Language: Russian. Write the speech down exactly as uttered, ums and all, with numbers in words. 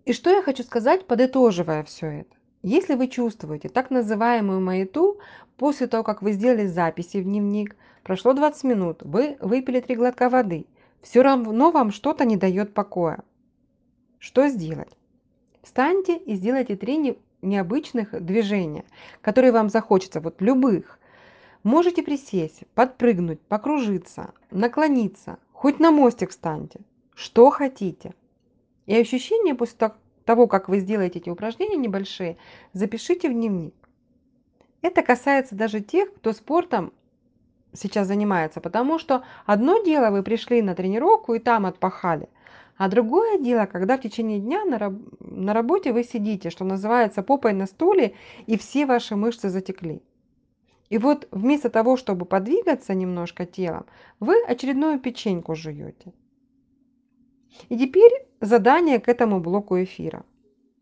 И что я хочу сказать, подытоживая все это. Если вы чувствуете так называемую маяту после того, как вы сделали записи в дневник, прошло двадцать минут, вы выпили три глотка воды, все равно вам что-то не дает покоя. Что сделать? Встаньте и сделайте три не- необычных движения, которые вам захочется, вот любых. Можете присесть, подпрыгнуть, покружиться, наклониться, хоть на мостик встаньте, что хотите. И ощущения после так- того, как вы сделаете эти упражнения небольшие, запишите в дневник. Это касается даже тех, кто спортом сейчас занимается, потому что одно дело, вы пришли на тренировку и там отпахали, а другое дело, когда в течение дня на, раб- на работе вы сидите, что называется, попой на стуле, и все ваши мышцы затекли. И вот вместо того, чтобы подвигаться немножко телом, вы очередную печеньку жуете. И теперь задание к этому блоку эфира.